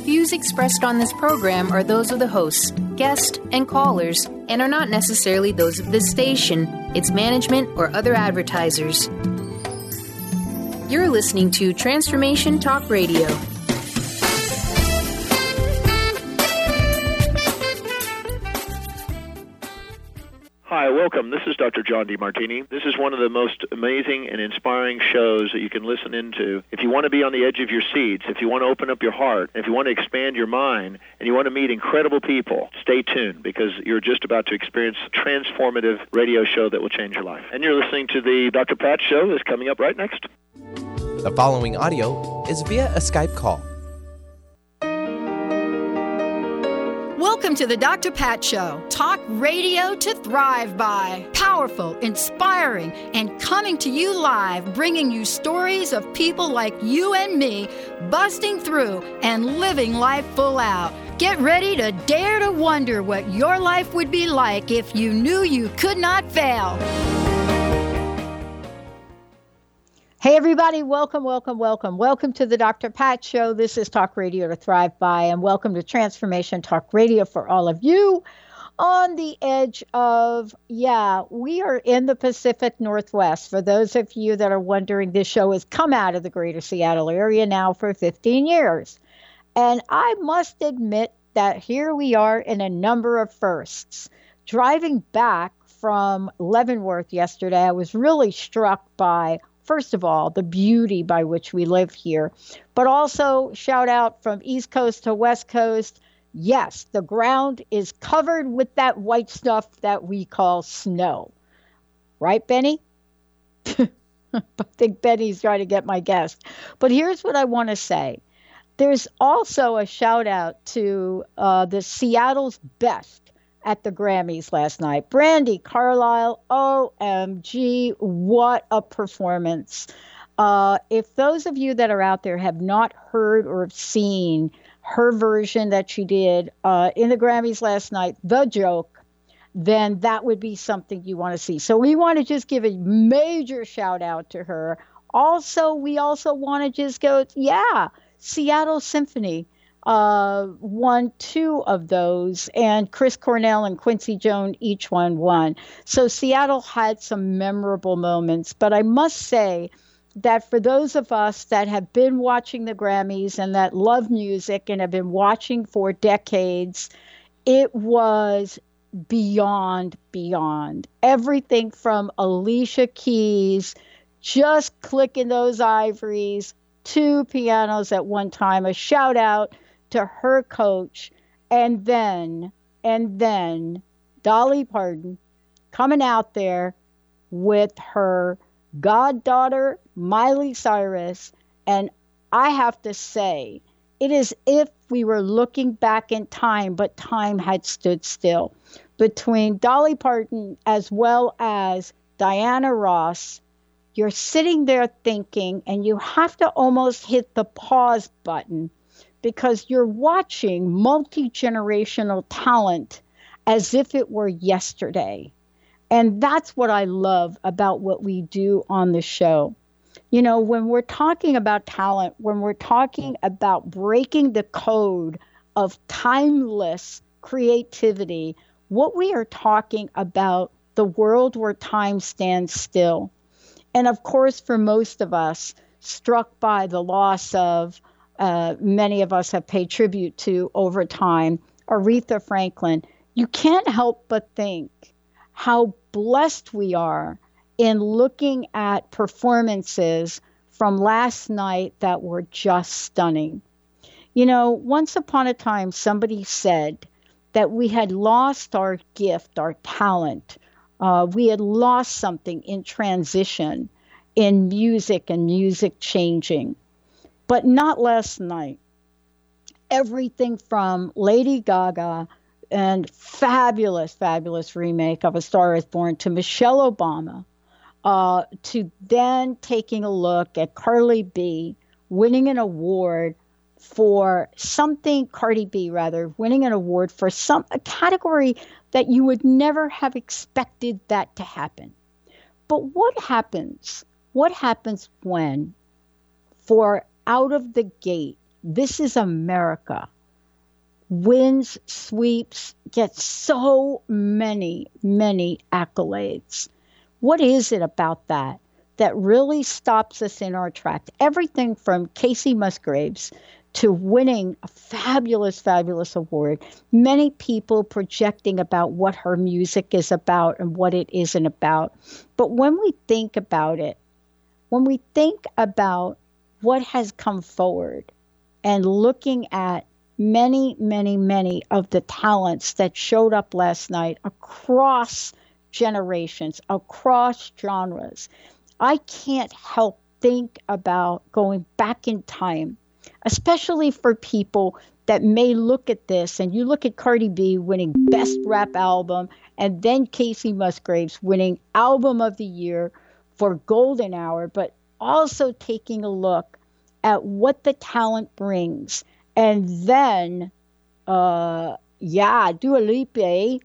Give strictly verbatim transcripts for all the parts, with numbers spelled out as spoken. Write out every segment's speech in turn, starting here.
views expressed on this program are those of the hosts, guests, and callers, and are not necessarily those of this station, its management, or other advertisers. You're listening to Transformation Talk Radio. Hi, welcome. This is Doctor John DeMartini. This is one of the most amazing and inspiring shows that you can listen into. If you want to be on the edge of your seats, if you want to open up your heart, if you want to expand your mind, and you want to meet incredible people, stay tuned because you're just about to experience a transformative radio show that will change your life. And you're listening to the Doctor Pat Show that's coming up right next. The following audio is via a Skype call. Welcome to the Doctor Pat Show. Talk radio to thrive by. Powerful, inspiring, and coming to you live, bringing you stories of people like you and me busting through and living life full out. Get ready to dare to wonder what your life would be like if you knew you could not fail. Hey, everybody. Welcome, welcome, welcome. Welcome to the Doctor Pat Show. This is Talk Radio to Thrive By, and welcome to Transformation Talk Radio for all of you on the edge of, yeah, we are in the Pacific Northwest. For those of you that are wondering, this show has come out of the greater Seattle area now for fifteen years. And I must admit that here we are in a number of firsts. Driving back from Leavenworth yesterday, I was really struck by, first of all, the beauty by which we live here, but also shout out from East Coast to West Coast. Yes, the ground is covered with that white stuff that we call snow. Right, Benny? I think Benny's trying to get my guest. But here's what I want to say. There's also a shout out to uh, the Seattle's Best at the Grammys last night. Brandi Carlile, O M G, what a performance. Uh, if those of you that are out there have not heard or have seen her version that she did uh, in the Grammys last night, The Joke, then that would be something you want to see. So we want to just give a major shout out to her. Also, we also want to just go, yeah, Seattle Symphony. Uh, won two of those, and Chris Cornell and Quincy Jones each won one. So Seattle had some memorable moments, but I must say that for those of us that have been watching the Grammys and that love music and have been watching for decades, it was beyond, beyond. Everything from Alicia Keys, just clicking those ivories, two pianos at one time, a shout out to her coach, and then, and then Dolly Parton coming out there with her goddaughter, Miley Cyrus. And I have to say, it is if we were looking back in time, but time had stood still. Between Dolly Parton as well as Diana Ross, you're sitting there thinking, and you have to almost hit the pause button, because you're watching multi-generational talent as if it were yesterday. And that's what I love about what we do on the show. You know, when we're talking about talent, when we're talking about breaking the code of timeless creativity, what we are talking about, the world where time stands still. And of course, for most of us, struck by the loss of Uh, many of us have paid tribute to over time, Aretha Franklin, you can't help but think how blessed we are in looking at performances from last night that were just stunning. You know, once upon a time, somebody said that we had lost our gift, our talent. Uh, we had lost something in transition, in music and music changing. But not last night. Everything from Lady Gaga and fabulous, fabulous remake of A Star Is Born to Michelle Obama, uh, to then taking a look at Cardi B winning an award for something, Cardi B rather, winning an award for some a category that you would never have expected that to happen. But what happens? What happens when, for out of the gate, this is America, wins, sweeps, gets so many, many accolades. What is it about that that really stops us in our tracks? Everything from Kacey Musgraves to winning a fabulous, fabulous award, many people projecting about what her music is about and what it isn't about. But when we think about it, when we think about what has come forward and looking at many, many, many of the talents that showed up last night across generations, across genres, I can't help think about going back in time, especially for people that may look at this and you look at Cardi B winning Best Rap Album and then Kacey Musgraves winning Album of the Year for Golden Hour, but also taking a look at what the talent brings. And then, uh, yeah, Dua Lipa,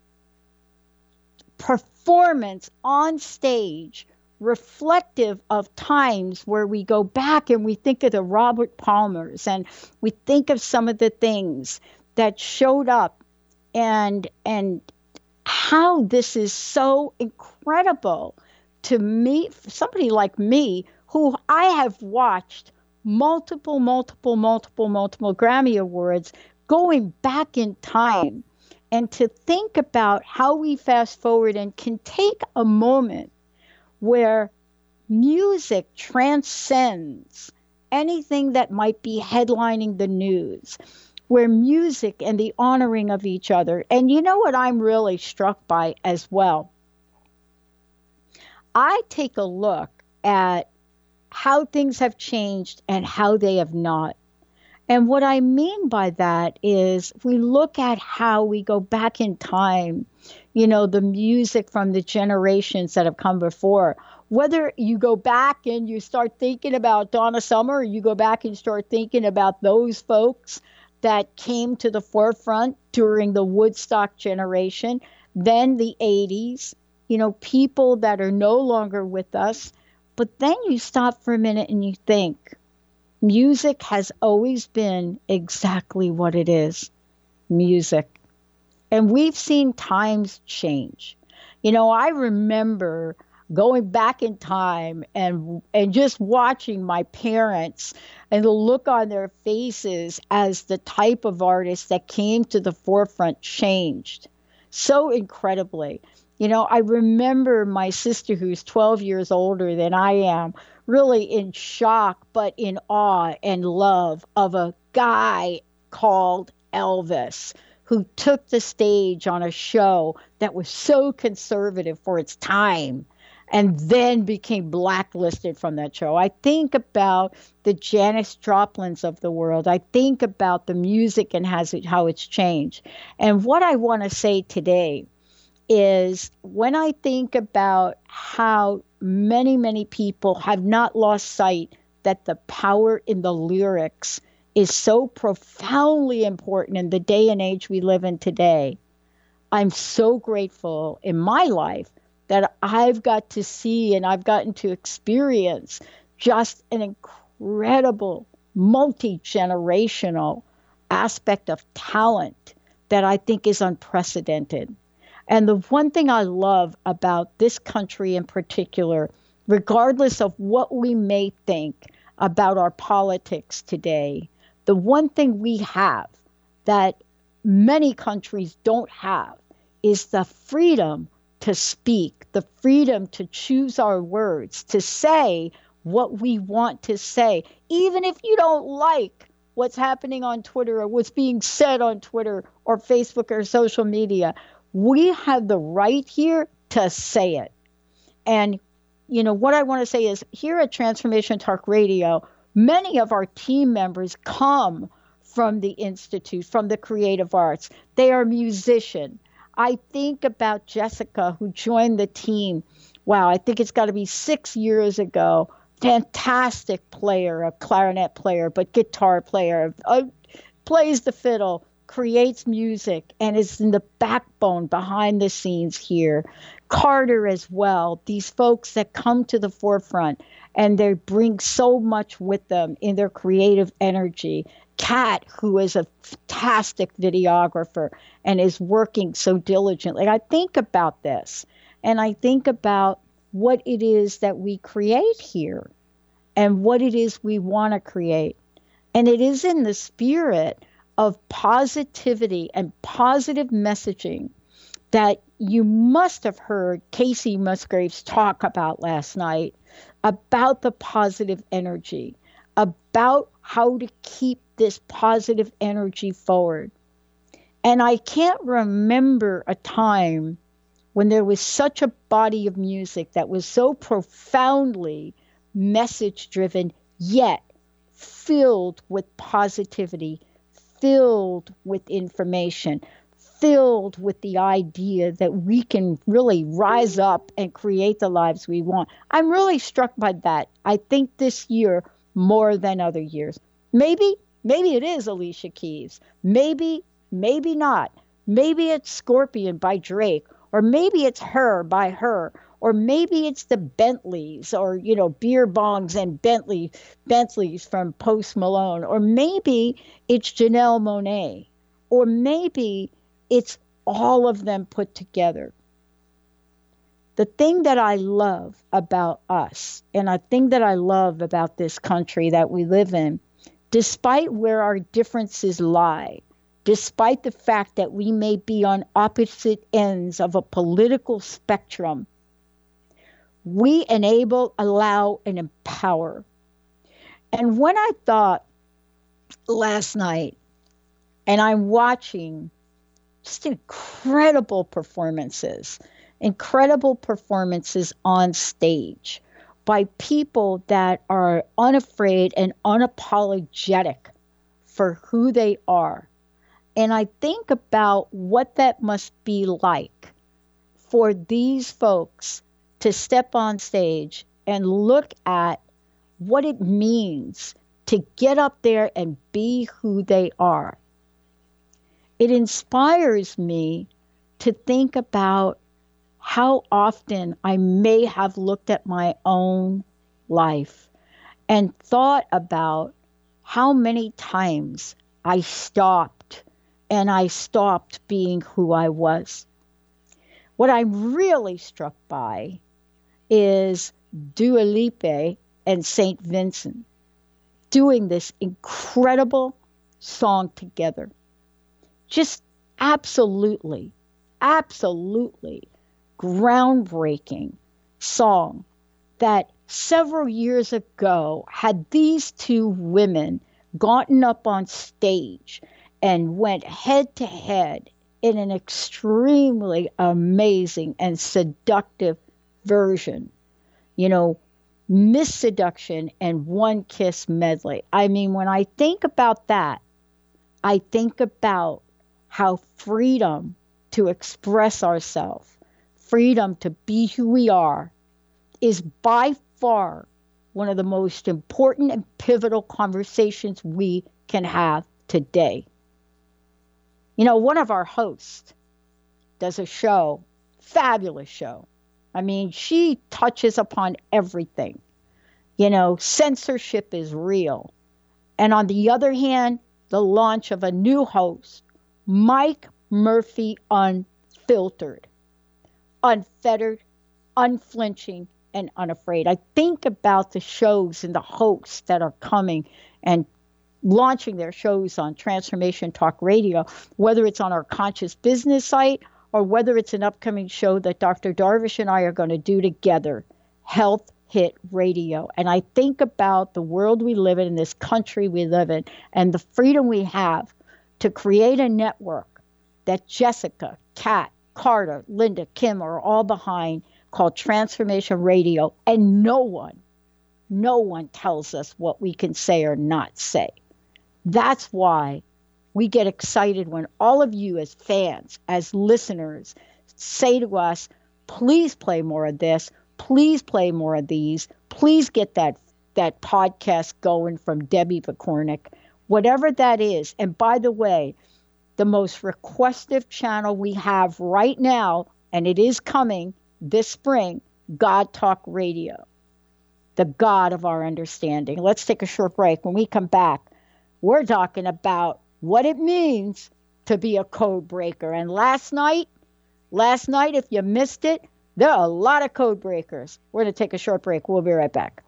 performance on stage reflective of times where we go back and we think of the Robert Palmers and we think of some of the things that showed up and and how this is so incredible to me, somebody like me, who I have watched multiple, multiple, multiple, multiple Grammy Awards going back in time, and to think about how we fast forward and can take a moment where music transcends anything that might be headlining the news, where music and the honoring of each other. And you know what I'm really struck by as well? I take a look at how things have changed and how they have not. And what I mean by that is we look at how we go back in time, you know, the music from the generations that have come before. Whether you go back and you start thinking about Donna Summer, or you go back and start thinking about those folks that came to the forefront during the Woodstock generation, then the eighties, you know, people that are no longer with us. But then you stop for a minute and you think, music has always been exactly what it is, music. And we've seen times change. You know, I remember going back in time and and just watching my parents and the look on their faces as the type of artists that came to the forefront changed so incredibly. You know, I remember my sister, who's twelve years older than I am, really in shock, but in awe and love of a guy called Elvis, who took the stage on a show that was so conservative for its time and then became blacklisted from that show. I think about the Janis Joplins of the world. I think about the music and has it, how it's changed. And what I want to say today is when I think about how many, many people have not lost sight that the power in the lyrics is so profoundly important in the day and age we live in today, I'm so grateful in my life that I've got to see and I've gotten to experience just an incredible multi-generational aspect of talent that I think is unprecedented. And the one thing I love about this country in particular, regardless of what we may think about our politics today, the one thing we have that many countries don't have is the freedom to speak, the freedom to choose our words, to say what we want to say, even if you don't like what's happening on Twitter or what's being said on Twitter or Facebook or social media. We have the right here to say it. And, you know, what I want to say is here at Transformation Talk Radio, many of our team members come from the Institute, from the creative arts. They are musicians. I think about Jessica, who joined the team. Wow, I think it's got to be six years ago. Fantastic player, a clarinet player, but guitar player, uh, plays the fiddle, creates music, and is in the backbone behind the scenes here. Carter as well, these folks that come to the forefront and they bring so much with them in their creative energy. Kat, who is a fantastic videographer and is working so diligently. I think about this and I think about what it is that we create here and what it is we want to create. And it is in the spirit of positivity and positive messaging that you must have heard Casey Musgraves talk about last night, about the positive energy, about how to keep this positive energy forward. And I can't remember a time when there was such a body of music that was so profoundly message-driven, yet filled with positivity, filled with information, filled with the idea that we can really rise up and create the lives we want. I'm really struck by that. I think this year more than other years. Maybe, maybe it is Alicia Keys. Maybe, maybe not. Maybe it's Scorpion by Drake, or maybe it's Her by Her, or maybe it's the Bentleys, or, you know, beer bongs and Bentley, Bentleys from Post Malone, or maybe it's Janelle Monáe, or maybe it's all of them put together. The thing that I love about us, and the thing that I love about this country that we live in, despite where our differences lie, despite the fact that we may be on opposite ends of a political spectrum, we enable, allow, and empower. And when I thought last night, and I'm watching just incredible performances, incredible performances on stage by people that are unafraid and unapologetic for who they are. And I think about what that must be like for these folks to step on stage and look at what it means to get up there and be who they are. It inspires me to think about how often I may have looked at my own life and thought about how many times I stopped and I stopped being who I was. What I'm really struck by is Dua Lipa and Saint Vincent doing this incredible song together. Just absolutely, absolutely groundbreaking song that several years ago had these two women gotten up on stage and went head to head in an extremely amazing and seductive version. You know, Miss Seduction and One Kiss medley. I mean, when I think about that, I think about how freedom to express ourselves, freedom to be who we are, is by far one of the most important and pivotal conversations we can have today. You know, one of our hosts does a show, fabulous show. I mean, she touches upon everything. You know, censorship is real. And on the other hand, the launch of a new host, Mike Murphy Unfiltered, unfettered, unflinching, and unafraid. I think about the shows and the hosts that are coming and launching their shows on Transformation Talk Radio, whether it's on our Conscious Business site or whether it's an upcoming show that Doctor Darvish and I are going to do together, Health Hit Radio. And I think about the world we live in, this country we live in, and the freedom we have to create a network that Jessica, Kat, Carter, Linda, Kim are all behind, called Transformation Radio, and no one, no one tells us what we can say or not say. That's why we get excited when all of you as fans, as listeners, say to us, please play more of this, please play more of these, please get that, that podcast going from Debbie Picornik, whatever that is. And by the way, the most requested channel we have right now, and it is coming, this spring, God Talk Radio, the God of our understanding. Let's take a short break. When we come back, we're talking about what it means to be a code breaker. And last night, last night, if you missed it, there are a lot of code breakers. We're going to take a short break. We'll be right back.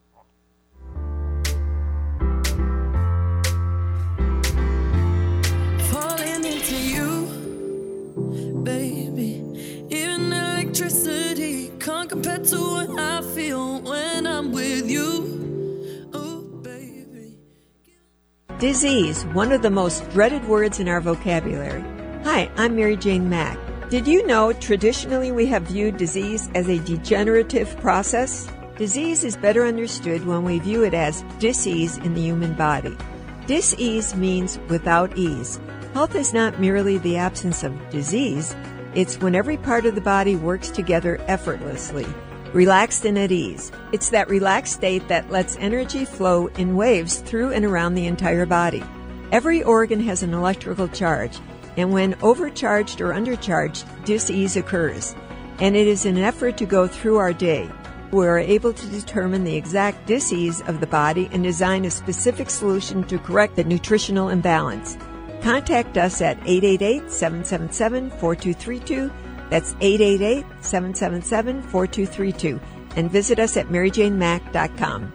Falling into you, baby. Even electricity can't compare to what I feel when I'm with you. Oh, baby. Disease, one of the most dreaded words in our vocabulary. Hi, I'm Mary Jane Mack. Did you know traditionally we have viewed disease as a degenerative process? Disease is better understood when we view it as dis-ease in the human body. Dis-ease means without ease. Health is not merely the absence of disease, it's when every part of the body works together effortlessly, relaxed and at ease. It's that relaxed state that lets energy flow in waves through and around the entire body. Every organ has an electrical charge, and when overcharged or undercharged, dis-ease occurs. And it is an effort to go through our day. We are able to determine the exact dis-ease of the body and design a specific solution to correct the nutritional imbalance. Contact us at eight eight eight, seven seven seven, four two three two. That's eight eight eight, seven seven seven, four two three two. And visit us at mary jane mack dot com.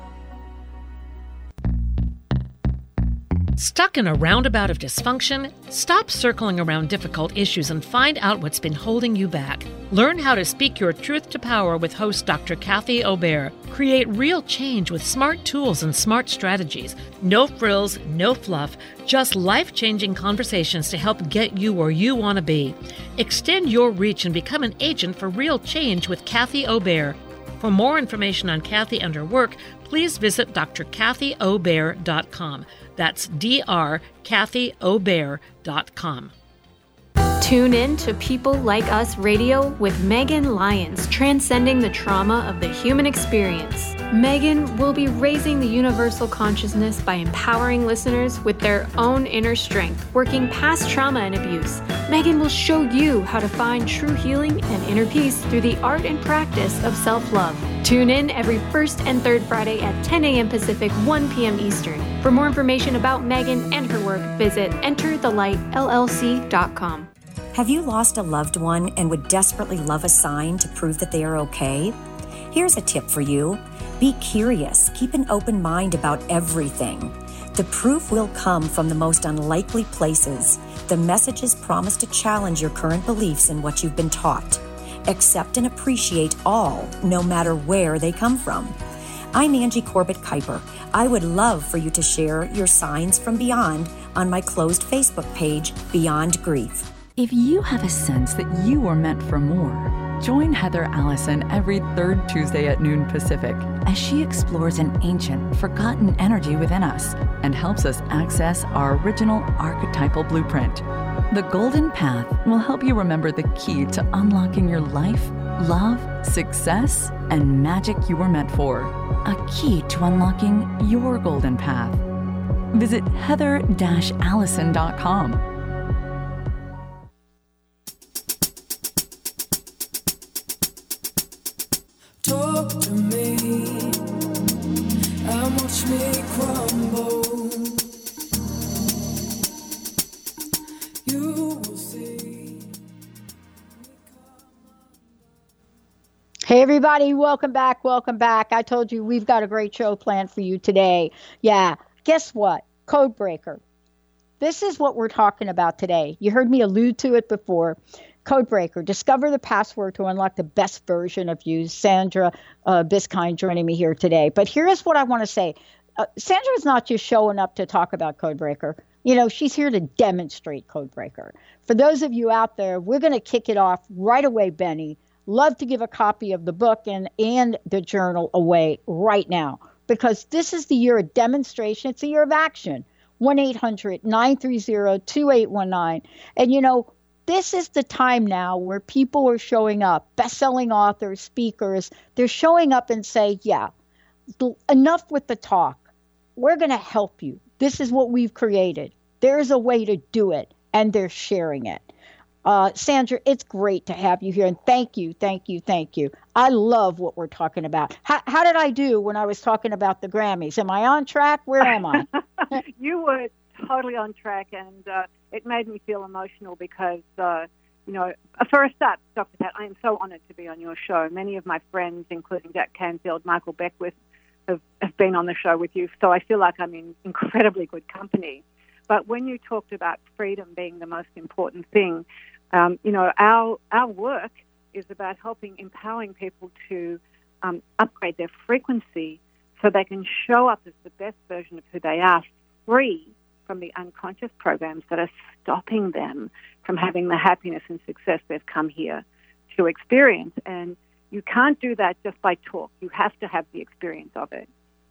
Stuck in a roundabout of dysfunction? Stop circling around difficult issues and find out what's been holding you back. Learn how to speak your truth to power with host Doctor Kathy Obear. Create real change with smart tools and smart strategies. No frills, no fluff, just life-changing conversations to help get you where you want to be. Extend your reach and become an agent for real change with Kathy Obear. For more information on Kathy and her work, please visit d r kathy obear dot com. That's D R Kathy Obear dot com. Tune in to People Like Us Radio with Megan Lyons, transcending the trauma of the human experience. Megan will be raising the universal consciousness by empowering listeners with their own inner strength, working past trauma and abuse. Megan will show you how to find true healing and inner peace through the art and practice of self-love. Tune in every first and third Friday at ten a.m. Pacific, one p.m. Eastern. For more information about Megan and her work, visit enter the light L L C dot com. Have you lost a loved one and would desperately love a sign to prove that they are okay? Here's a tip for you. Be curious. Keep an open mind about everything. The proof will come from the most unlikely places. The messages promise to challenge your current beliefs and what you've been taught. Accept and appreciate all, no matter where they come from. I'm Angie Corbett Kuiper. I would love for you to share your signs from beyond on my closed Facebook page, Beyond Grief. If you have a sense that you were meant for more, join Heather Allison every third Tuesday at noon Pacific as she explores an ancient, forgotten energy within us and helps us access our original archetypal blueprint. The Golden Path will help you remember the key to unlocking your life, love, success, and magic you were meant for. A key to unlocking your golden path. Visit heather dash allison dot com. Talk to me, and watch me crumble. You will see. Hey everybody, welcome back, welcome back. I told you we've got a great show planned for you today. Yeah, guess what? Codebreaker. This is what we're talking about today. You heard me allude to it before. Codebreaker, discover the password to unlock the best version of you. Sandra uh, Biskind joining me here today. But here's what I want to say. Uh, Sandra is not just showing up to talk about Codebreaker. You know, she's here to demonstrate Codebreaker. For those of you out there, we're going to kick it off right away, Benny. Love to give a copy of the book and, and the journal away right now, because this is the year of demonstration. It's a year of action. one eight hundred nine three zero two eight one nine. And, you know, this is the time now where people are showing up, best-selling authors, speakers. They're showing up and say, yeah, enough with the talk. We're going to help you. This is what we've created. There's a way to do it, and they're sharing it. Uh, Sandra, it's great to have you here, and thank you, thank you, thank you. I love what we're talking about. How, how did I do when I was talking about the Grammys? Am I on track? Where am I? You were totally on track, and uh, it made me feel emotional because, uh, you know, for a start, Doctor Pat, I am so honored to be on your show. Many of my friends, including Jack Canfield, Michael Beckwith, have, have been on the show with you, so I feel like I'm in incredibly good company. But when you talked about freedom being the most important thing, um, you know, our our work is about helping, empowering people to um, upgrade their frequency so they can show up as the best version of who they are, free from the unconscious programs that are stopping them from having the happiness and success they've come here to experience. And you can't do that just by talk. You have to have the experience of it.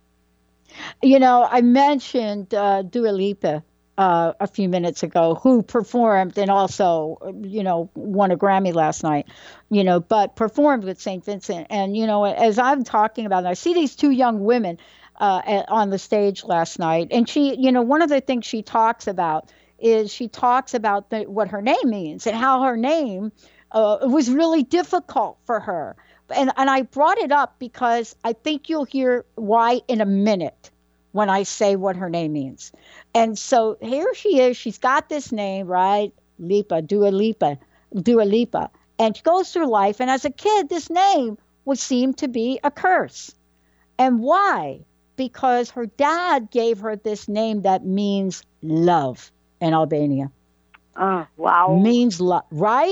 You know, I mentioned uh, Dua Lipa uh, a few minutes ago, who performed and also, you know, won a Grammy last night, you know, but performed with Saint Vincent. And, you know, as I'm talking about it, I see these two young women uh, on the stage last night. And she, you know, one of the things she talks about is she talks about the, what her name means and how her name uh, was really difficult for her. And, and I brought it up because I think you'll hear why in a minute when I say what her name means. And so here she is. She's got this name, right? Lipa, Dua Lipa, Dua Lipa. And she goes through life. And as a kid, this name would seem to be a curse. And why? Because her dad gave her this name that means love in Albania. Oh, wow. Means love, right?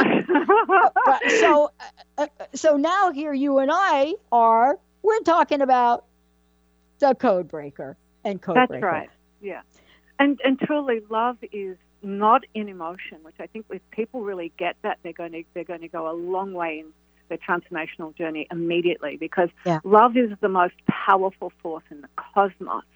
But so, uh, so now here you and I are, we're talking about the code breaker and code That's breaker. That's right, yeah. And and truly, love is not an emotion, which I think if people really get that, they're going to they're going to go a long way in their transformational journey immediately, because yeah. love is the most powerful force in the cosmos.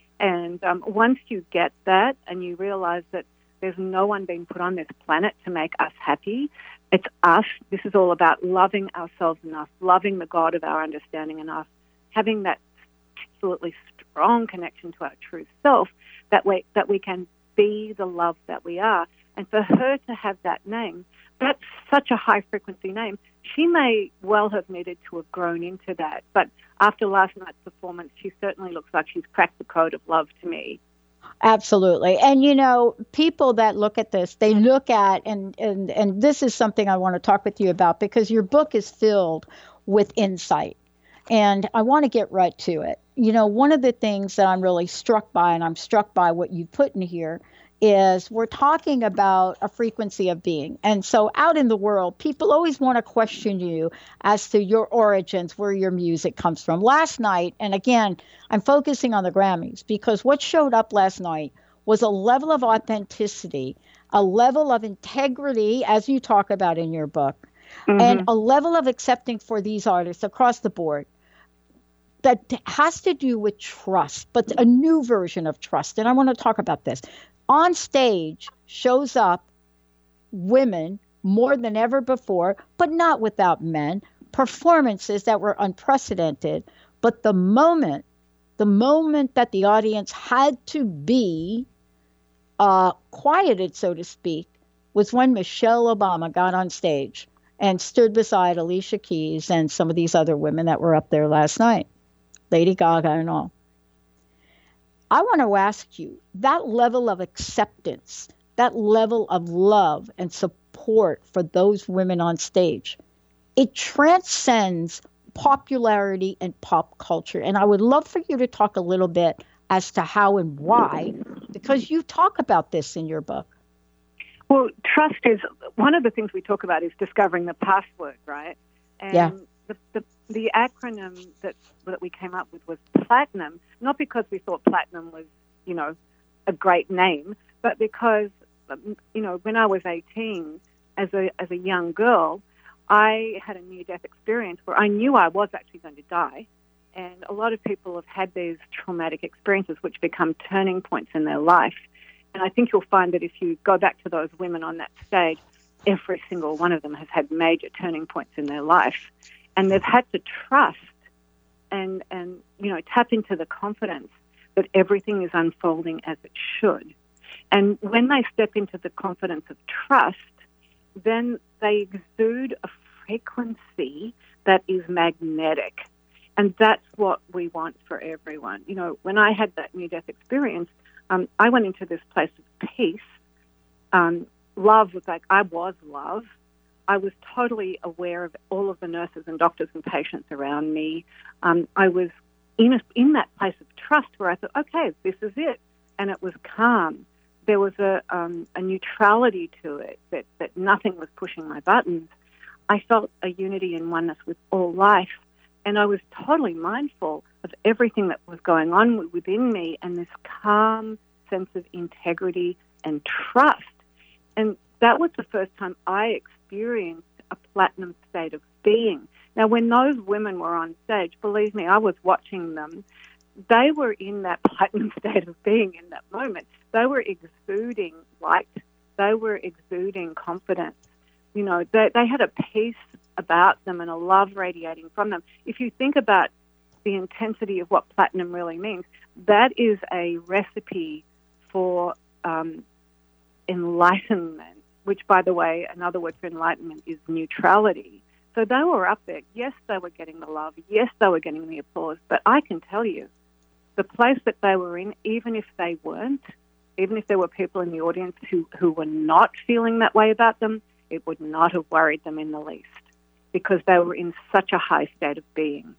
And um, once you get that and you realize that there's no one being put on this planet to make us happy, it's us. This is all about loving ourselves enough, loving the God of our understanding enough, having that absolutely strong connection to our true self, that way that we can be the love that we are. And for her to have that name, that's such a high frequency name. She may well have needed to have grown into that, but after last night's performance, she certainly looks like she's cracked the code of love to me. Absolutely. And, you know, people that look at this, they look at, and, and, and this is something I want to talk with you about, because your book is filled with insight. And I want to get right to it. You know, one of the things that I'm really struck by, and I'm struck by what you put in here, is we're talking about a frequency of being. And so out in the world, people always want to question you as to your origins, where your music comes from. Last night, and again, I'm focusing on the Grammys, because what showed up last night was a level of authenticity, a level of integrity, as you talk about in your book, mm-hmm. and a level of accepting for these artists across the board that has to do with trust, but a new version of trust. And I want to talk about this. On stage shows up women more than ever before, but not without men, performances that were unprecedented. But the moment, the moment that the audience had to be uh, quieted, so to speak, was when Michelle Obama got on stage and stood beside Alicia Keys and some of these other women that were up there last night, Lady Gaga and all. I want to ask you, that level of acceptance, that level of love and support for those women on stage, it transcends popularity and pop culture. And I would love for you to talk a little bit as to how and why, because you talk about this in your book. Well, trust is, one of the things we talk about is discovering the password, right? And yeah. the, the The acronym that that we came up with was PLATINUM, not because we thought platinum was, you know, a great name, but because, you know, when I was eighteen, as a as a young girl, I had a near-death experience where I knew I was actually going to die. And a lot of people have had these traumatic experiences which become turning points in their life. And I think you'll find that if you go back to those women on that stage, every single one of them has had major turning points in their life. And they've had to trust and, and, you know, tap into the confidence that everything is unfolding as it should. And when they step into the confidence of trust then they exude a frequency that is magnetic. And that's what we want for everyone. You know, when I had that near-death experience, um, I went into this place of peace. Um, love was like, I was love. I was totally aware of all of the nurses and doctors and patients around me. Um, I was in, a, in that place of trust where I thought, okay, this is it. And it was calm. There was a, um, a neutrality to it, that, that nothing was pushing my buttons. I felt a unity and oneness with all life. And I was totally mindful of everything that was going on within me and this calm sense of integrity and trust. And that was the first time I experienced a platinum state of being. Now, when those women were on stage, believe me, I was watching them. They were in that platinum state of being in that moment. They were exuding light. They were exuding confidence. You know, they, they had a peace about them and a love radiating from them. If you think about the intensity of what platinum really means, that is a recipe for um, enlightenment, which, by the way, another word for enlightenment is neutrality. So they were up there. Yes, they were getting the love. Yes, they were getting the applause. But I can tell you, the place that they were in, even if they weren't, even if there were people in the audience who, who were not feeling that way about them, it would not have worried them in the least, because they were in such a high state of being.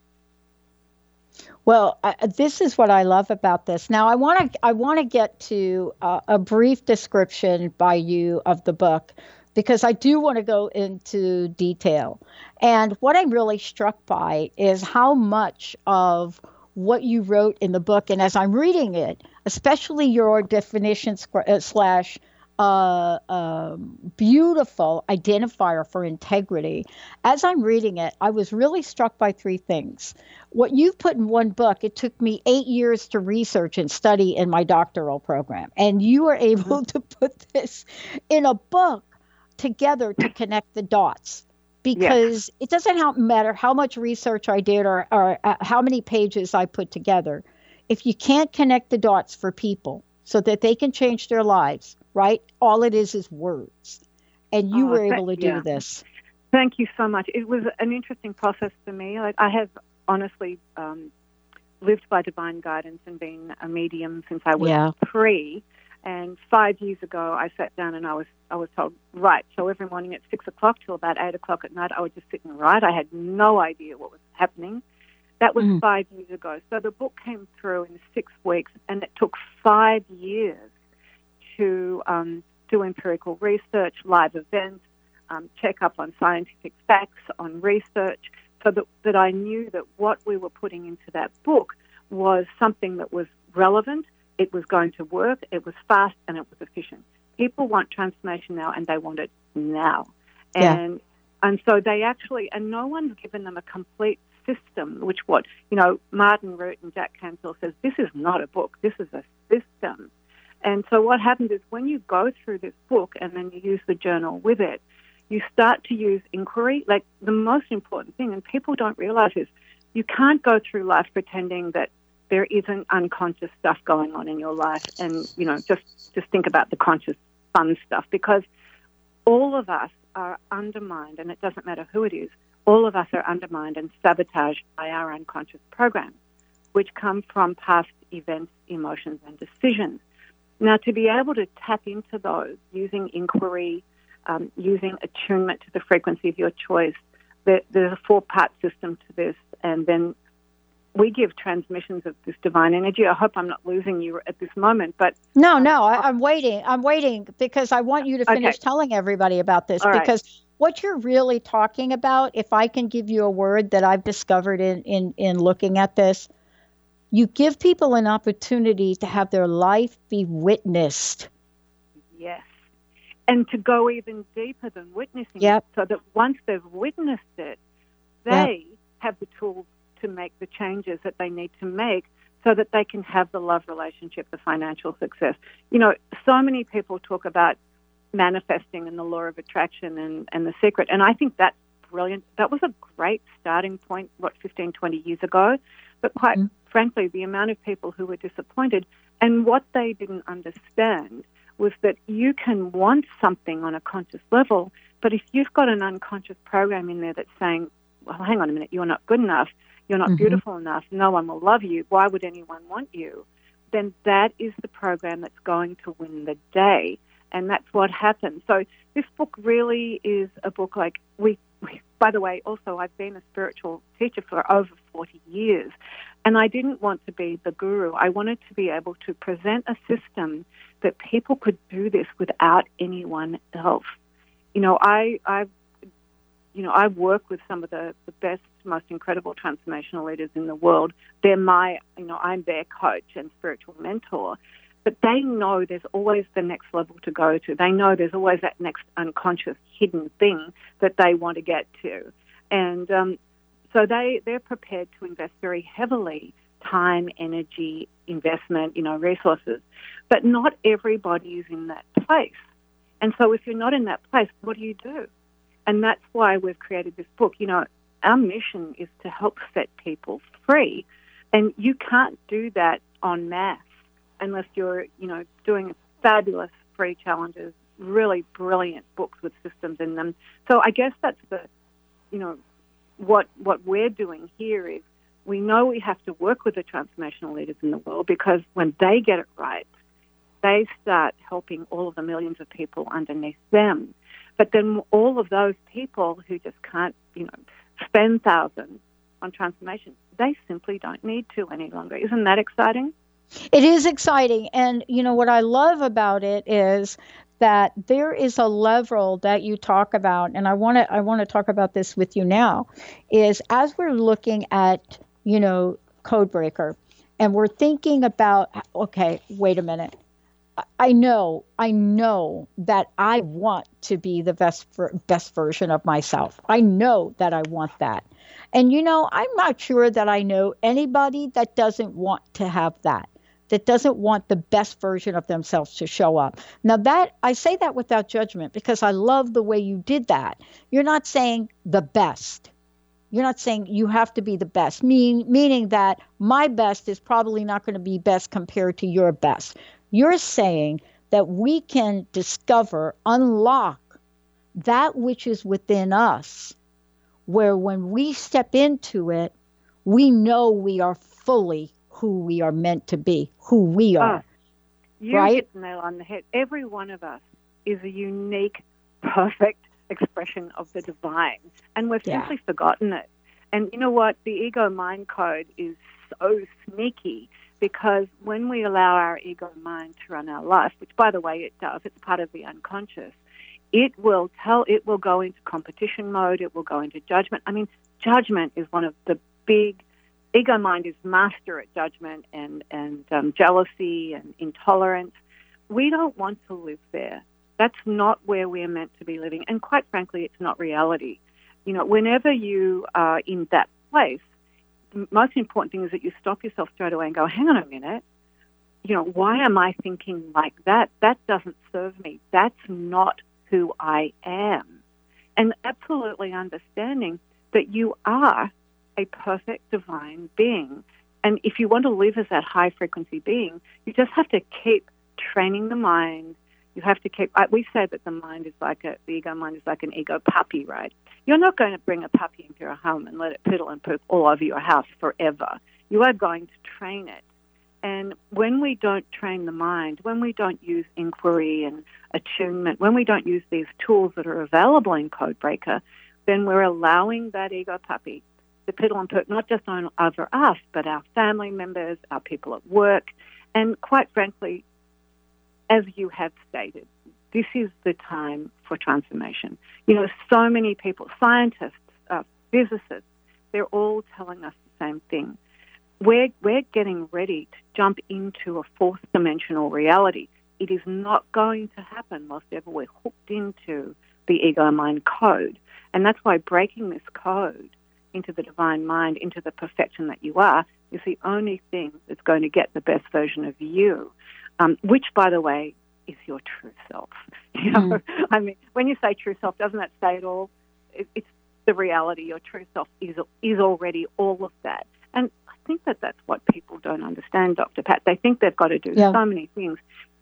Well, uh, this is what I love about this. Now, I want to I want to get to uh, a brief description by you of the book, because I do want to go into detail. And what I'm really struck by is how much of what you wrote in the book, and as I'm reading it, especially your definition slash Uh, um, beautiful identifier for integrity. As I'm reading it, I was really struck by three things. What you've put in one book, it took me eight years to research and study in my doctoral program. And you were able to put this in a book together to connect the dots. Because yeah. It doesn't help matter how much research I did or, or uh, how many pages I put together. If you can't connect the dots for people so that they can change their lives, right? All it is is words. And you oh, were able to do yeah. this. Thank you so much. It was an interesting process for me. I, I have honestly um, lived by divine guidance and been a medium since I was yeah. three. And five years ago, I sat down and I was I was told, right, so every morning at six o'clock till about eight o'clock at night, I would just sit and write. I had no idea what was happening. That was mm. five years ago. So the book came through in six weeks, and it took five years to um, do empirical research, live events, um, check up on scientific facts, on research, so that, that I knew that what we were putting into that book was something that was relevant, it was going to work, it was fast, and it was efficient. People want transformation now, and they want it now. Yeah. And and so they actually, and no one's given them a complete system, which what, you know, Martin Root and Jack Canfield says, this is not a book, this is a system. And so what happens is when you go through this book and then you use the journal with it, you start to use inquiry. Like the most important thing, and people don't realize is you can't go through life pretending that there isn't unconscious stuff going on in your life and, you know, just, just think about the conscious fun stuff, because all of us are undermined, and it doesn't matter who it is, all of us are undermined and sabotaged by our unconscious programs, which come from past events, emotions, and decisions. Now, to be able to tap into those using inquiry, um, using attunement to the frequency of your choice, there, there's a four-part system to this, and then we give transmissions of this divine energy. I hope I'm not losing you at this moment, but no, no, I, I'm waiting. I'm waiting because I want you to finish okay. telling everybody about this. All because right. What you're really talking about, if I can give you a word that I've discovered in in in looking at this. You give people an opportunity to have their life be witnessed. Yes. And to go even deeper than witnessing yep. it, so that once they've witnessed it, they yep. have the tools to make the changes that they need to make so that they can have the love relationship, the financial success. You know, so many people talk about manifesting and the law of attraction and, and the secret, and I think that's brilliant. That was a great starting point, what, fifteen, twenty years ago, but quite mm-hmm. frankly, the amount of people who were disappointed and what they didn't understand was that you can want something on a conscious level But if you've got an unconscious program in there that's saying, well, hang on a minute, you're not good enough, you're not mm-hmm. beautiful enough, no one will love you, why would anyone want you? Then that is the program that's going to win the day. And that's what happens. So this book really is a book like, we, we, by the way, also I've been a spiritual teacher for over forty years, and I didn't want to be the guru. I wanted to be able to present a system that people could do this without anyone else. You know, I, I've, you know, I work with some of the, the best, most incredible transformational leaders in the world. They're my, you know, I'm their coach and spiritual mentor. But they know there's always the next level to go to. They know there's always that next unconscious hidden thing that they want to get to. And um, so they, they're prepared to invest very heavily time, energy, investment, you know, resources. But not everybody is in that place. And so if you're not in that place, what do you do? And that's why we've created this book. You know, our mission is to help set people free. And you can't do that en masse unless you're, you know, doing fabulous free challenges, really brilliant books with systems in them. So I guess that's the, you know, what what we're doing here is we know we have to work with the transformational leaders in the world, because when they get it right, they start helping all of the millions of people underneath them. But then all of those people who just can't, you know, spend thousands on transformation, they simply don't need to any longer. Isn't that exciting? It is exciting. And, you know, what I love about it is that there is a level that you talk about, and I want to I want to talk about this with you now, is as we're looking at, you know, Codebreaker, and we're thinking about, okay, wait a minute. I know, I know that I want to be the best best version of myself. I know that I want that. And, you know, I'm not sure that I know anybody that doesn't want to have that, that doesn't want the best version of themselves to show up. Now, that I say that without judgment, because I love the way you did that. You're not saying the best. You're not saying you have to be the best, mean, meaning that my best is probably not going to be best compared to your best. You're saying that we can discover, unlock that which is within us, where when we step into it, we know we are fully who we are meant to be, who we are. Oh, you right? hit the nail on the head. Every one of us is a unique, perfect expression of the divine, and we've Yeah. simply forgotten it. And you know what? The ego mind code is so sneaky, because when we allow our ego mind to run our life, which, by the way, it does, it's part of the unconscious, it will tell, it will go into competition mode, it will go into judgment. I mean, judgment is one of the big, ego mind is master at judgment and, and um, jealousy and intolerance. We don't want to live there. That's not where we're meant to be living. And quite frankly, it's not reality. You know, whenever you are in that place, the most important thing is that you stop yourself straight away and go, hang on a minute, you know, why am I thinking like that? That doesn't serve me. That's not who I am. And absolutely understanding that you are a perfect divine being. And if you want to live as that high frequency being, you just have to keep training the mind. You have to keep, we say that the mind is like a, the ego mind is like an ego puppy, right? You're not going to bring a puppy into your home and let it piddle and poop all over your house forever. You are going to train it. And when we don't train the mind, when we don't use inquiry and attunement, when we don't use these tools that are available in Codebreaker, then we're allowing that ego puppy to piddle and poop, not just on over us, but our family members, our people at work. And quite frankly, as you have stated, this is the time for transformation. You know, so many people, scientists, uh, physicists, they're all telling us the same thing. We're, we're getting ready to jump into a fourth dimensional reality. It is not going to happen whilst ever we're hooked into the ego mind code. And that's why breaking this code into the divine mind, into the perfection that you are, is the only thing that's going to get the best version of you, um, which, by the way, is your true self. You know, mm. I mean, when you say true self, doesn't that say it all? It, it's the reality. Your true self is is already all of that. And I think that that's what people don't understand, Doctor Pat. They think they've got to do yeah. so many things.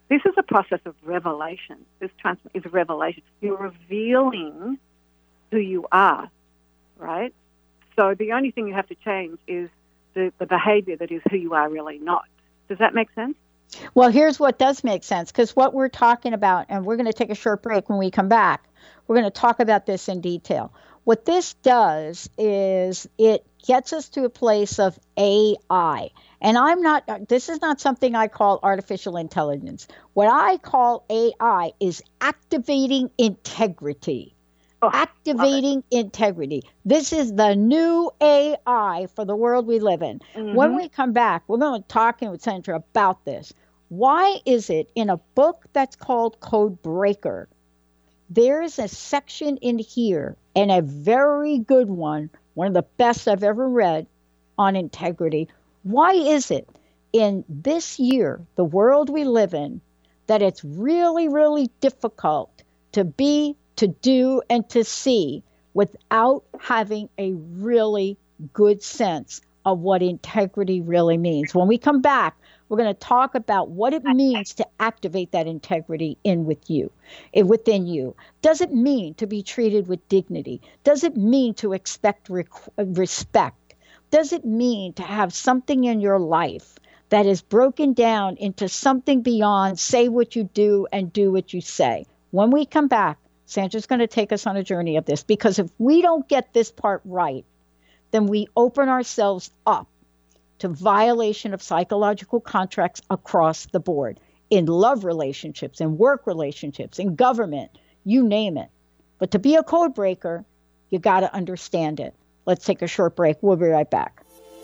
This is a process of revelation. This trans- is revelation. You're revealing who you are, right? So the only thing you have to change is the, the behavior that is who you are really not. Does that make sense? Well, here's what does make sense, because what we're talking about, and we're going to take a short break when we come back, we're going to talk about this in detail. What this does is it gets us to a place of A I. And I'm not, this is not something I call artificial intelligence. What I call A I is activating integrity. Oh, activating integrity. This is the new A I for the world we live in. Mm-hmm. When we come back, we're going to talk with Sandra about this. Why is it in a book that's called Code Breaker, there is a section in here, and a very good one, one of the best I've ever read, on integrity. Why is it in this year, the world we live in, that it's really, really difficult to be, to do, and to see without having a really good sense of what integrity really means? When we come back, we're going to talk about what it means to activate that integrity in with you, within you. Does it mean to be treated with dignity? Does it mean to expect rec- respect? Does it mean to have something in your life that is broken down into something beyond say what you do and do what you say? When we come back, Sandra's going to take us on a journey of this, because if we don't get this part right, then we open ourselves up to violation of psychological contracts across the board, in love relationships, in work relationships, in government, you name it. But to be a code breaker, you got to understand it. Let's take a short break. We'll be right back.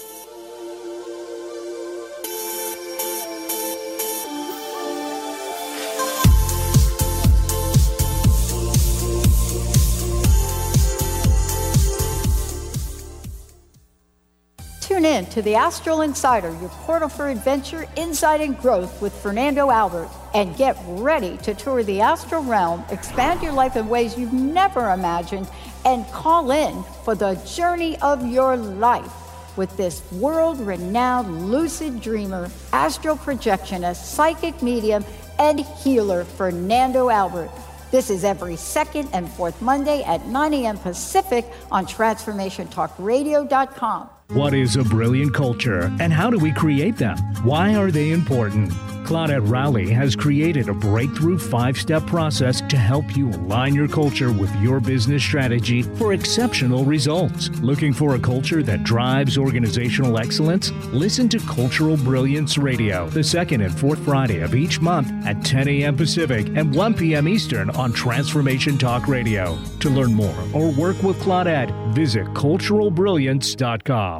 Tune in to the Astral Insider, your portal for adventure, insight, and growth with Fernando Albert, and get ready to tour the astral realm, expand your life in ways you've never imagined, and call in for the journey of your life with this world-renowned lucid dreamer, astral projectionist, psychic medium, and healer, Fernando Albert. This is every second and fourth Monday at nine a.m. Pacific on transformation talk radio dot com. What is a brilliant culture, and how do we create them? Why are they important? Claudette Rowley has created a breakthrough five-step process to help you align your culture with your business strategy for exceptional results. Looking for a culture that drives organizational excellence? Listen to Cultural Brilliance Radio, the second and fourth Friday of each month at ten a.m. Pacific and one p.m. Eastern on Transformation Talk Radio. To learn more or work with Claudette, visit cultural brilliance dot com.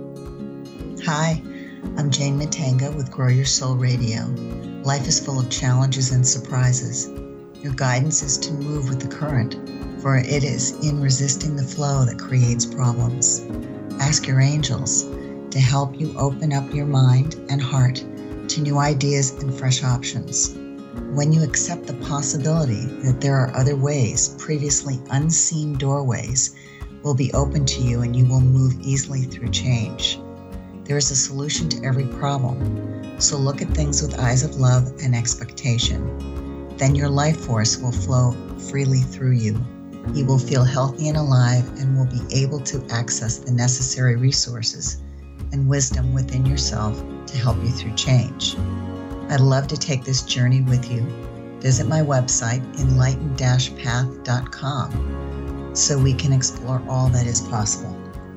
Hi, I'm Jane Matanga with Grow Your Soul Radio. Life is full of challenges and surprises. Your guidance is to move with the current, for it is in resisting the flow that creates problems. Ask your angels to help you open up your mind and heart to new ideas and fresh options. When you accept the possibility that there are other ways, previously unseen doorways will be open to you, and you will move easily through change. There is a solution to every problem, so look at things with eyes of love and expectation. Then your life force will flow freely through you. You will feel healthy and alive, and will be able to access the necessary resources and wisdom within yourself to help you through change. I'd love to take this journey with you. Visit my website, enlighten dash path dot com, so we can explore all that is possible.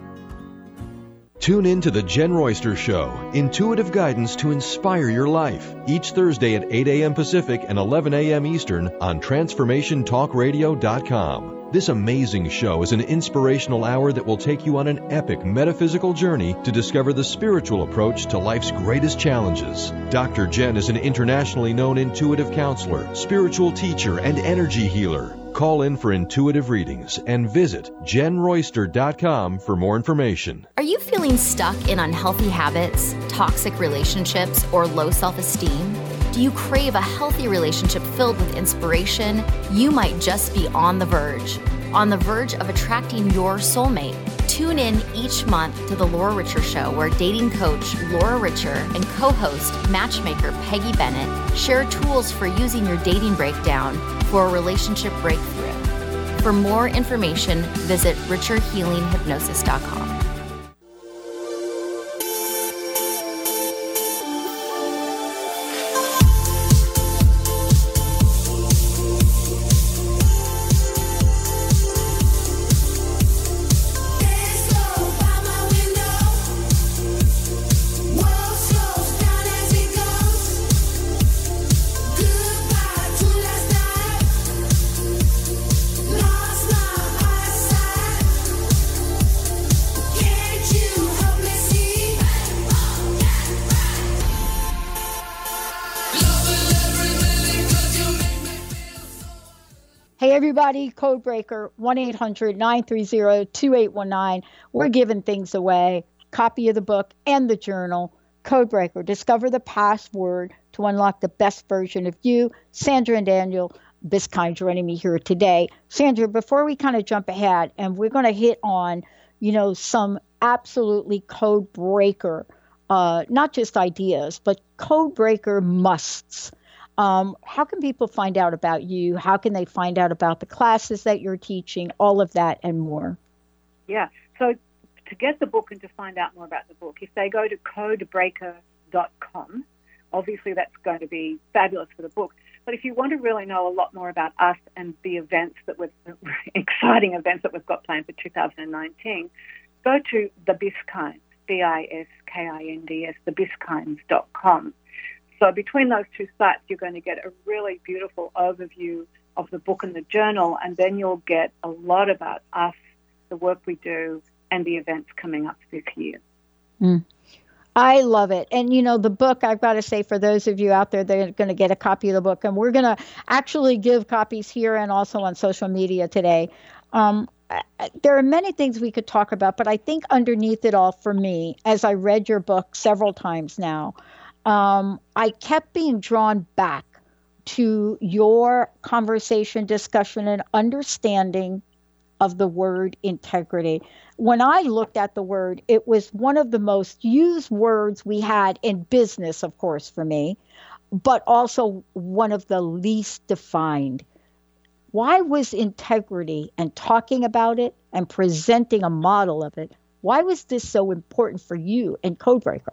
Tune in to The Jen Royster Show, intuitive guidance to inspire your life, each Thursday at eight a.m. Pacific and eleven a.m. Eastern on transformation talk radio dot com. This amazing show is an inspirational hour that will take you on an epic metaphysical journey to discover the spiritual approach to life's greatest challenges. Doctor Jen is an internationally known intuitive counselor, spiritual teacher, and energy healer. Call in for intuitive readings and visit jen royster dot com for more information. Are you feeling stuck in unhealthy habits, toxic relationships, or low self-esteem? Do you crave a healthy relationship filled with inspiration? You might just be on the verge. On the verge of attracting your soulmate. Tune in each month to The Laura Richer Show, where dating coach Laura Richer and co-host matchmaker Peggy Bennett share tools for using your dating breakdown for a relationship breakthrough. For more information, visit richer healing hypnosis dot com. Hey, everybody, Codebreaker, one eight hundred nine three zero two eight one nine. We're giving things away. Copy of the book and the journal. Codebreaker, discover the password to unlock the best version of you. Sandra and Daniel Biskind joining me here today. Sandra, before we kind of jump ahead, and we're going to hit on, you know, some absolutely Codebreaker, uh, not just ideas, but Codebreaker musts. Um, how can people find out about you? How can they find out about the classes that you're teaching, all of that and more? Yeah. So to get the book and to find out more about the book, if they go to codebreaker dot com, obviously that's going to be fabulous for the book. But if you want to really know a lot more about us and the events that we've, exciting events that we've got planned for two thousand nineteen, go to the Biskinds, B I S K I N D S, the biskinds dot com. So between those two sites, you're going to get a really beautiful overview of the book and the journal, and then you'll get a lot about us, the work we do, and the events coming up this year. Mm. I love it. And, you know, the book, I've got to say, for those of you out there, they're going to get a copy of the book, and we're going to actually give copies here and also on social media today. Um, there are many things we could talk about, but I think underneath it all for me, as I read your book several times now, Um, I kept being drawn back to your conversation, discussion, and understanding of the word integrity. When I looked at the word, it was one of the most used words we had in business, of course, for me, but also one of the least defined. Why was integrity and talking about it and presenting a model of it, why was this so important for you and Codebreaker?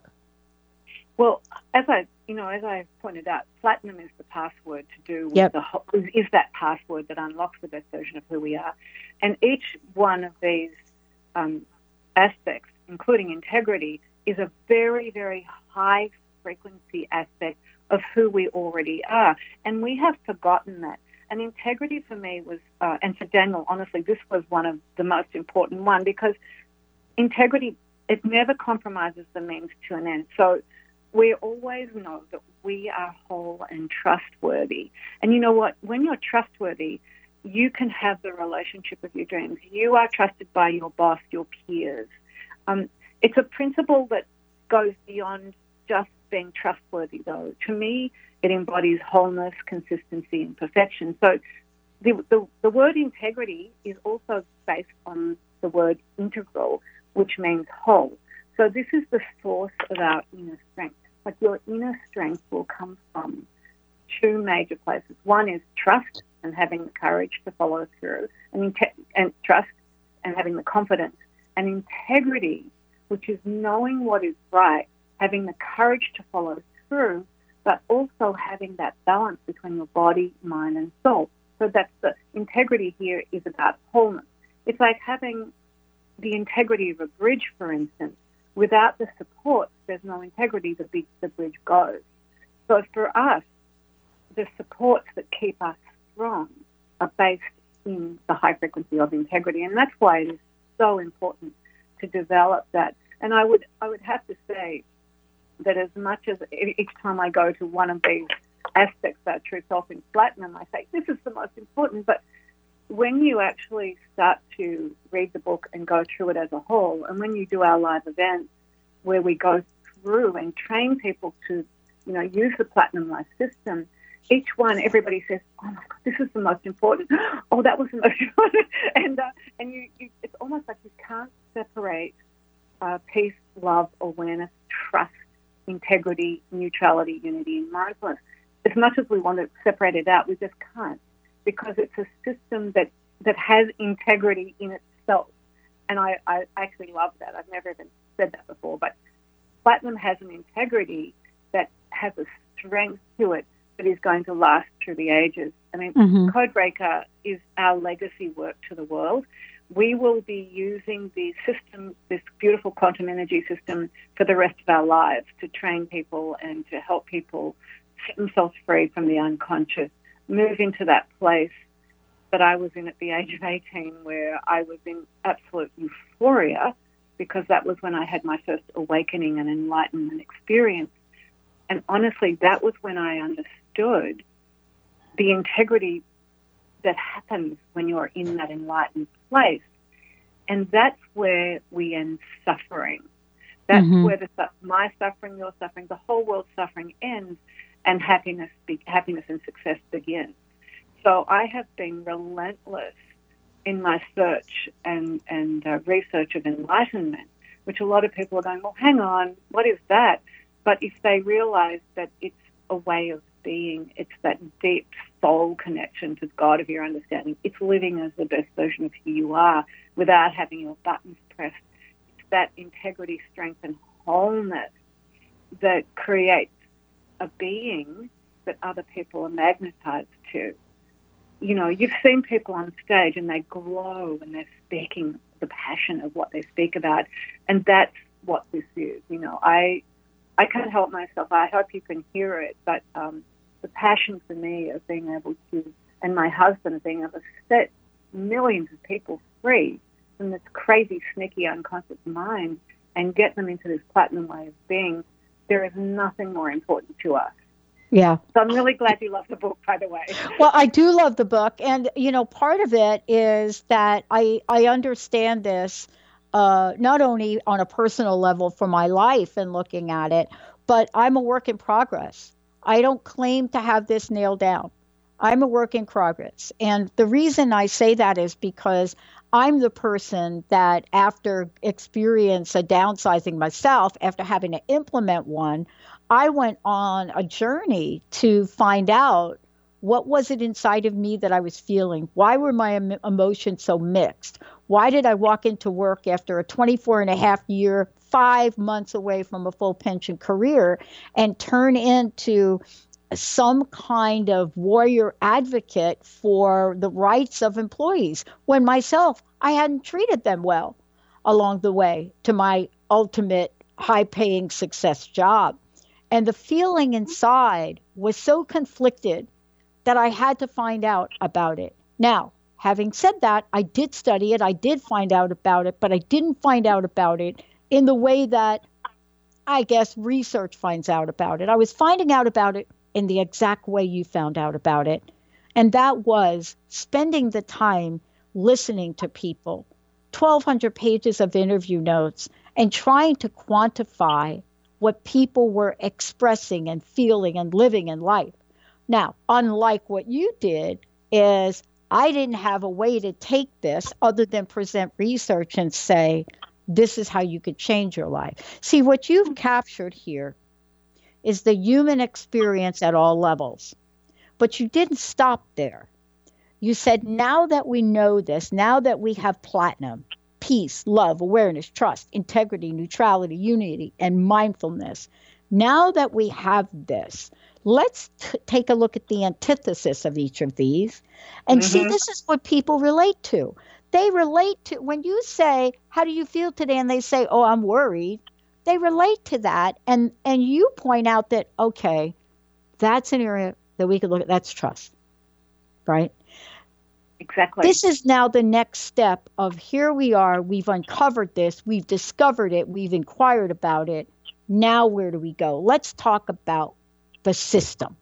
Well, as I, you know, as I pointed out, platinum is the password to do with Yep. the whole, is that password that unlocks the best version of who we are, and each one of these um, aspects, including integrity, is a very, very high frequency aspect of who we already are, and we have forgotten that. And integrity for me was, uh, and for Daniel, honestly, this was one of the most important one, because integrity, it never compromises the means to an end. So we always know that we are whole and trustworthy. And you know what? When you're trustworthy, you can have the relationship of your dreams. You are trusted by your boss, your peers. Um, it's a principle that goes beyond just being trustworthy, though. To me, it embodies wholeness, consistency, and perfection. So the, the, the word integrity is also based on the word integral, which means whole. So this is the source of our inner strength. Like your inner strength will come from two major places. One is trust and having the courage to follow through, and, inte- and trust and having the confidence, and integrity, which is knowing what is right, having the courage to follow through, but also having that balance between your body, mind, and soul. So that's the integrity here is about wholeness. It's like having the integrity of a bridge, for instance. Without the support, there's no integrity, the, big, the bridge goes. So for us, the supports that keep us strong are based in the high frequency of integrity, and that's why it is so important to develop that. And I would I would have to say that as much as each time I go to one of these aspects of our true self in platinum, I say, this is the most important, but when you actually start to read the book and go through it as a whole, and when you do our live events where we go through and train people to, you know, use the Platinum Life system, each one, everybody says, "Oh my God, this is the most important." Oh, that was the most important. and uh, and you, you, it's almost like you can't separate uh, peace, love, awareness, trust, integrity, neutrality, unity, and mindfulness. As much as we want to separate it out, we just can't, because it's a system that, that has integrity in itself. And I, I actually love that. I've never even said that before, but Platinum has an integrity that has a strength to it that is going to last through the ages. I mean, mm-hmm. Codebreaker is our legacy work to the world. We will be using the system, this beautiful quantum energy system, for the rest of our lives to train people and to help people set themselves free from the unconscious, move into that place that I was in at the age of eighteen, where I was in absolute euphoria, because that was when I had my first awakening and enlightenment experience. And honestly, that was when I understood the integrity that happens when you're in that enlightened place. And that's where we end suffering. That's mm-hmm. where the, my suffering, your suffering, the whole world's suffering ends, and happiness, be, happiness and success begins. So I have been relentless in my search and, and uh, research of enlightenment, which a lot of people are going, well, hang on, what is that? But if they realize that it's a way of being, it's that deep soul connection to God of your understanding, it's living as the best version of who you are without having your buttons pressed. It's that integrity, strength, and wholeness that creates a being that other people are magnetized to. You know, you've seen people on stage and they glow when they're speaking the passion of what they speak about, and that's what this is. You know, I I can't help myself. I hope you can hear it, but um, the passion for me of being able to, and my husband, of being able to set millions of people free from this crazy, sneaky, unconscious mind and get them into this platinum way of being, there is nothing more important to us. Yeah. So I'm really glad you love the book, by the way. Well, I do love the book. And, you know, part of it is that I, I understand this uh, not only on a personal level for my life and looking at it, but I'm a work in progress. I don't claim to have this nailed down. I'm a work in progress. And the reason I say that is because I'm the person that, after experience a downsizing myself, after having to implement one, I went on a journey to find out what was it inside of me that I was feeling. Why were my em- emotions so mixed? Why did I walk into work after a twenty-four and a half year, five months away from a full pension career, and turn into some kind of warrior advocate for the rights of employees, when myself, I hadn't treated them well along the way to my ultimate high-paying success job. And the feeling inside was so conflicted that I had to find out about it. Now, having said that, I did study it, I did find out about it, but I didn't find out about it in the way that I guess research finds out about it. I was finding out about it in the exact way you found out about it. And that was spending the time listening to people, twelve hundred pages of interview notes, and trying to quantify what people were expressing and feeling and living in life. Now, unlike what you did, is I didn't have a way to take this other than present research and say, this is how you could change your life. See, what you've captured here is the human experience at all levels. But you didn't stop there. You said, now that we know this, now that we have platinum, peace, love, awareness, trust, integrity, neutrality, unity, and mindfulness, now that we have this, let's t- take a look at the antithesis of each of these and mm-hmm. see, this is what people relate to. They relate to, when you say, how do you feel today? And they say, oh, I'm worried. They relate to that. And, and you point out that, okay, that's an area that we could look at. That's trust, right? Exactly. This is now the next step of, here we are. We've uncovered this. We've discovered it. We've inquired about it. Now, where do we go? Let's talk about the system.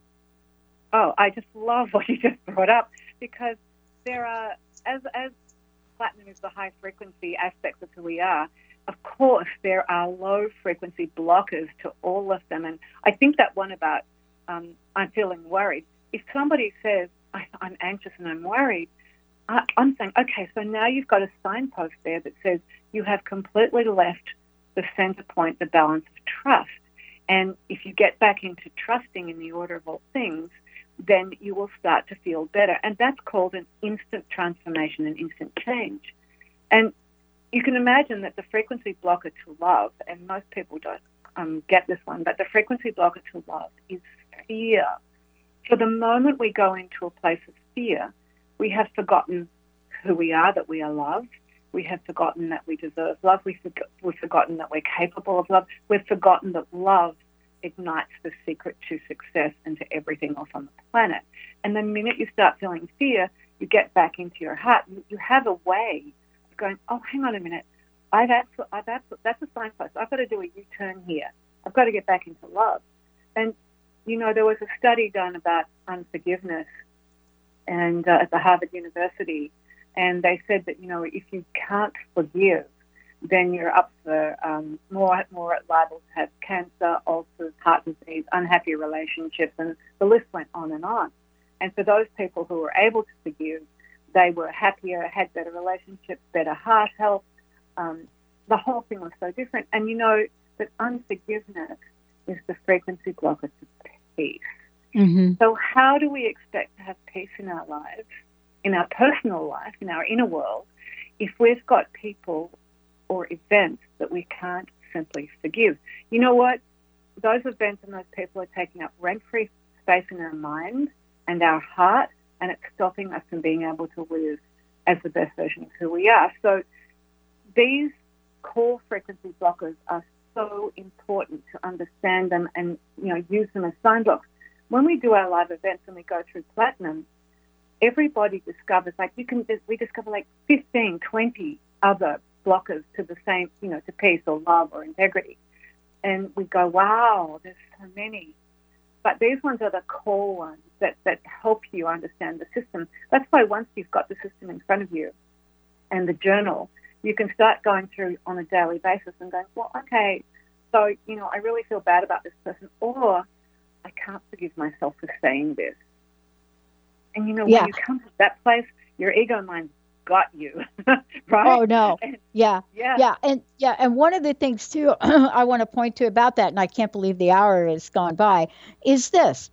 Oh, I just love what you just brought up, because there are, as as platinum is the high frequency aspects of who we are, of course there are low frequency blockers to all of them. And I think that one about um, I'm feeling worried if somebody says, I, I'm anxious and I'm worried, I, I'm saying, okay, so now you've got a signpost there that says you have completely left the center point, the balance of trust. And if you get back into trusting in the order of all things, then you will start to feel better. And that's called an instant transformation, an instant change. And you can imagine that the frequency blocker to love, and most people don't um, get this one, but the frequency blocker to love is fear. So the moment we go into a place of fear, we have forgotten who we are, that we are loved. We have forgotten that we deserve love. We've, forg- we've forgotten that we're capable of love. We've forgotten that love ignites the secret to success and to everything else on the planet. And the minute you start feeling fear, you get back into your heart. You, you have a way of going, oh, hang on a minute. I've absolutely, I've absolutely, that's a signpost. I've got to do a U-turn here. I've got to get back into love. And, you know, there was a study done about unforgiveness and uh, at the Harvard University, and they said that, you know, if you can't forgive, then you're up for um, more more liable to have cancer, ulcers, heart disease, unhappy relationships, and the list went on and on. And for those people who were able to forgive, they were happier, had better relationships, better heart health. Um, the whole thing was so different. And you know that unforgiveness is the frequency blocker to peace. Mm-hmm. So how do we expect to have peace in our lives, in our personal life, in our inner world, if we've got people or events that we can't simply forgive? You know what? Those events and those people are taking up rent-free space in our mind and our heart, and it's stopping us from being able to live as the best version of who we are. So these core frequency blockers are so important to understand them and, you know, use them as sign blocks. When we do our live events and we go through platinum, everybody discovers, like you can, we discover like fifteen, twenty other blockers to the same, you know, to peace or love or integrity. And we go, wow, there's so many. But these ones are the core ones that, that help you understand the system. That's why once you've got the system in front of you and the journal, you can start going through on a daily basis and going, well, okay, so, you know, I really feel bad about this person, or I can't forgive myself for saying this. And, you know, Yeah. when you come to that place, your ego mind got you, right? Oh, no. Yeah. Yeah. Yeah. And yeah. And one of the things, too, I want to point to about that, and I can't believe the hour has gone by, is this.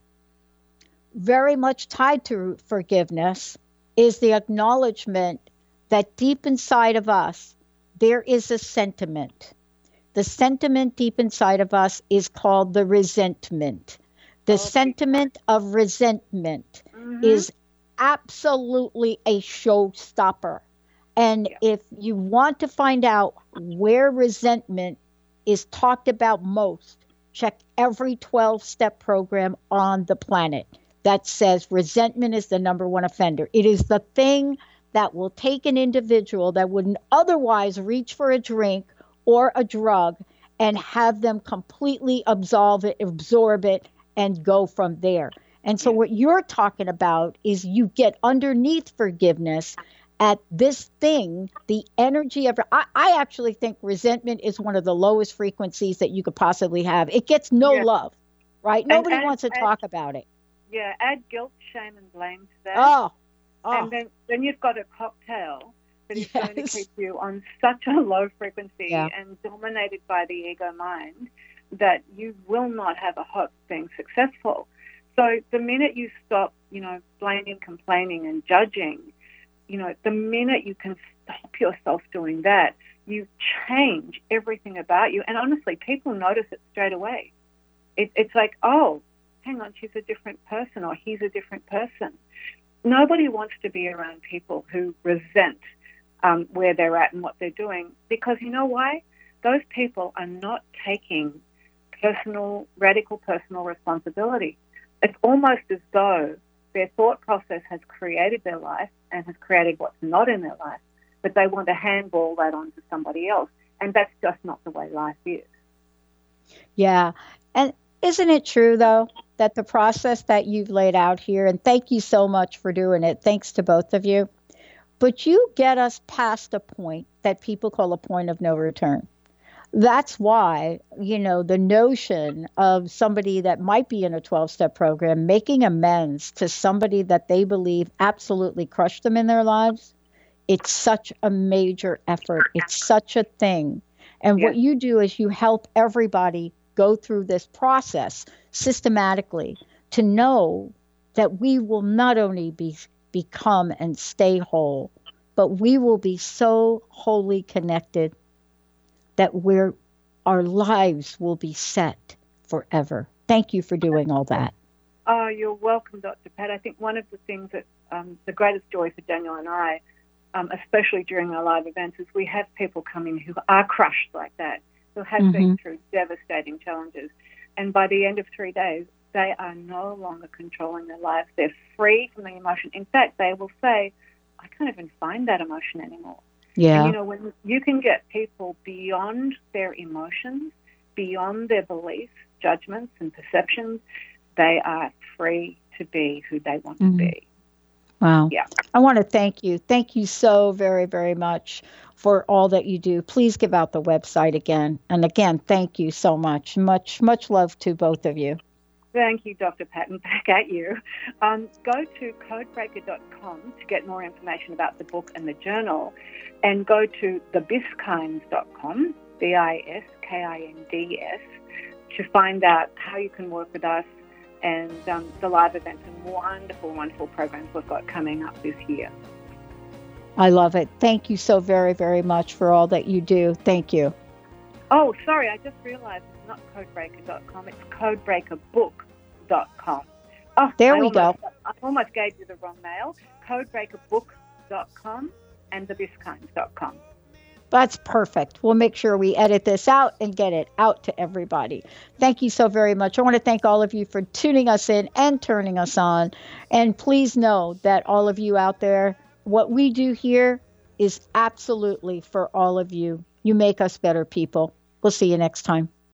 Very much tied to forgiveness is the acknowledgement that deep inside of us, there is a sentiment. The sentiment deep inside of us is called the resentment. The Okay. sentiment of resentment Mhm. is absolutely a showstopper. And Yeah. if you want to find out where resentment is talked about most, check every twelve-step program on the planet that says resentment is the number one offender. It is the thing that will take an individual that wouldn't otherwise reach for a drink or a drug and have them completely absolve it, absorb it, and go from there. And so what you're talking about is you get underneath forgiveness at this thing, the energy of, I, I actually think resentment is one of the lowest frequencies that you could possibly have. It gets no Yeah. love, right? And Nobody add- wants to add- talk about it. Yeah, add guilt, shame, and blame to that. Oh, oh. And then, then you've got a cocktail that is going to Yes. keep you on such a low frequency Yeah. and dominated by the ego mind that you will not have a hope of being successful. So the minute you stop, you know, blaming, complaining, and judging, you know, the minute you can stop yourself doing that, you change everything about you. And honestly, people notice it straight away. It, it's like, oh, hang on, she's a different person, or he's a different person. Nobody wants to be around people who resent um, where they're at and what they're doing, because you know why? Those people are not taking personal, radical personal responsibility. It's almost as though their thought process has created their life and has created what's not in their life, but they want to handball that on to somebody else. And that's just not the way life is. Yeah. And isn't it true, though, that the process that you've laid out here, and thank you so much for doing it, thanks to both of you, but you get us past a point that people call a point of no return. that's why, you know, the notion of somebody that might be in a twelve-step program making amends to somebody that they believe absolutely crushed them in their lives, it's such a major effort. It's such a thing. And Yeah. what you do is you help everybody go through this process systematically to know that we will not only be become and stay whole, but we will be so wholly connected that we're our lives will be set forever. Thank you for doing all that. Oh, you're welcome, Doctor Pat. I think one of the things that um, the greatest joy for Daniel and I, um, especially during our live events, is we have people coming who are crushed like that, who have Mhm. been through devastating challenges. And by the end of three days, they are no longer controlling their lives. They're free from the emotion. In fact, they will say, I can't even find that emotion anymore. Yeah. And, you know, when you can get people beyond their emotions, beyond their beliefs, judgments, and perceptions, they are free to be who they want Mhm. to be. Wow. Yeah. I want to thank you. Thank you so very, very much for all that you do. Please give out the website again. And again, thank you so much. Much, much love to both of you. Thank you, Doctor Patton. Back at you. Um, go to codebreaker dot com to get more information about the book and the journal, and go to the biskinds dot com, B I S K I N D S, to find out how you can work with us and um, the live events and wonderful, wonderful programs we've got coming up this year. I love it. Thank you so very, very much for all that you do. Thank you. Oh, sorry, I just realized it's not codebreaker dot com, it's codebreaker book dot com. Oh, There I we almost, go. I almost gave you the wrong mail. codebreaker book dot com and the biskinds dot com. That's perfect. We'll make sure we edit this out and get it out to everybody. Thank you so very much. I want to thank all of you for tuning us in and turning us on. And please know that all of you out there, what we do here is absolutely for all of you. You make us better people. We'll see you next time.